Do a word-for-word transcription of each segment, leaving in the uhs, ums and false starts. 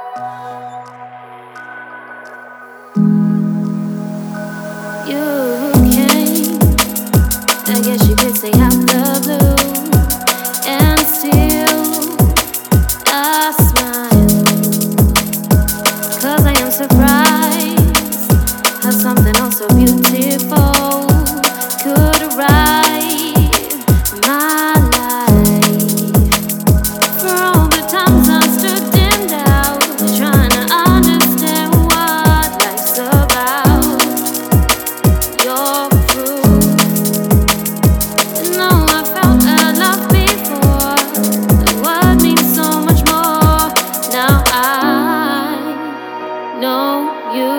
You came, I guess you could say out the blue, and still I smile, 'cause I am surprised how something oh so beautiful could arrive in my life. For all the times I stood in doubt, trying to understand what life's about. You're proof. And though I felt a love before, the word means so much more. Now I know you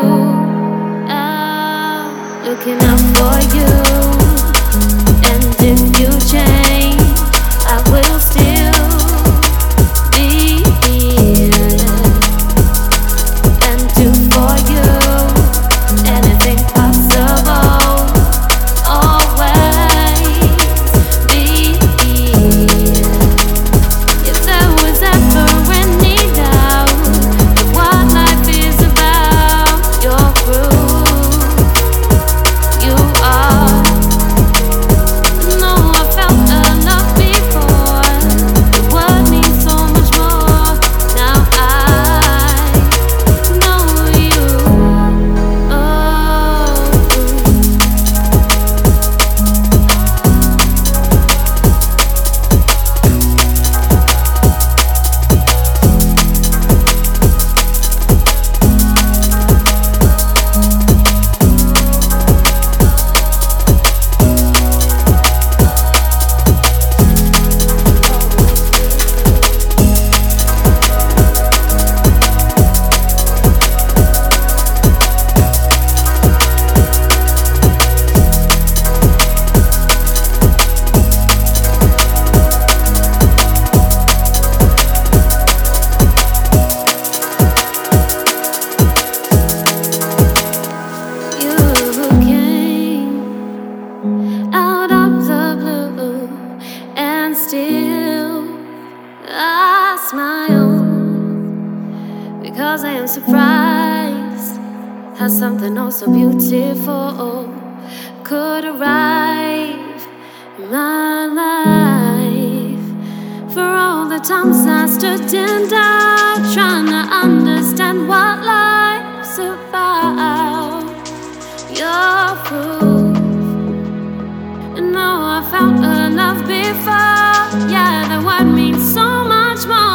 are looking out for you. And if you change, I will still be here and do for you anything possible. Always be here. If there was ever any doubt of what life is about, you're proof. You are. No, I felt a love before. The word means so much more. Now I know you. Oh. You came out of the blue, and still I smile, because I am surprised how something oh so beautiful could arrive in my life. For all the times I stood in doubt, trying to understand what life's about. You're proof. And though I felt a love before, yeah, the word means so much more.